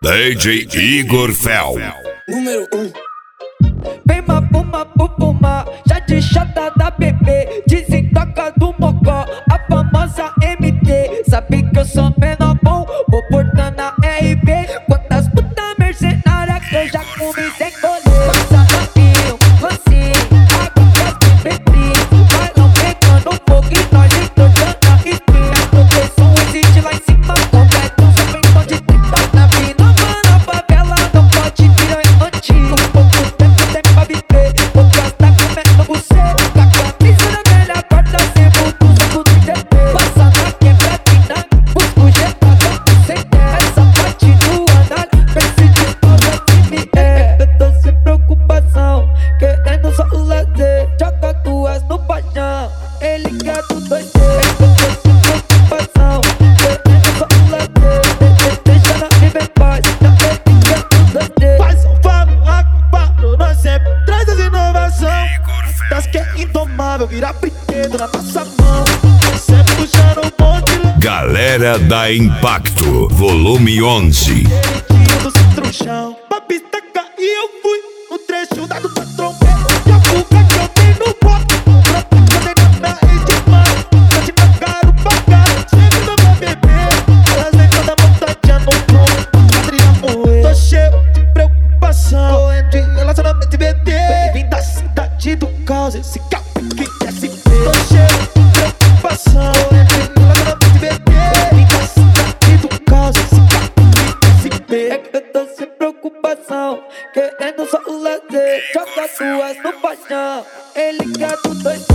DJ Igor Fel. Número 1. Vem mapuma, pupuma, já de chata da bebê, desentoca do mocó, a famosa MT. Sabe que eu sou menor bom, vou portando a RB. Quantas putas mercenárias que eu já comi sem colher. Passa rapinho, mansinho, água que as bebês. Vai não pegando fogo e nós entortando a espinha. Proteção existe lá em cima, completo, só vem tom de 30 na vida. Mano, a favela não pode virar antigo. Pouco tempo tem pra viver, outras tá comendo você. Com a camisa da velha corta sempre do saco do TP. Passa na quebradina, busco gelada, sem ter essa parte do andar. Pense de pausa que me é. Eu tô sem preocupação, querendo só o lazer. Joga duas no paixão, ele quer do 2D. Eu tô sem preocupação, querendo só o lazer. Deixa ela viver em paz, ele quer do 2D. Faz um falo, acompanho, nós sempre traz as inovações. Das que é indomável, virar brinquedo na nossa mão. Sempre puxando um monte. Galera da Impacto, volume 11. Direitinho do centro chão. Pra pista cair eu fui no trecho dado pra trombeta. E a fuga que eu dei no copo, pra fazer na minha demais. Eu te pagaram, pagaram, sempre não vai beber. Elas vêm toda montadinha no pronto, Adriana morrer. Tô cheio de preocupação, correndo de relacionamento e BT. Vim da cidade do caos, esse carro que quer se ver. Tô cheio de preocupação, correndo de relacionamento e BT. Vim da cidade do caos, esse carro que quer se ver. É que eu tô sem preocupação, querendo só o lazer. Joga duas no paixão, ele quer do 2D.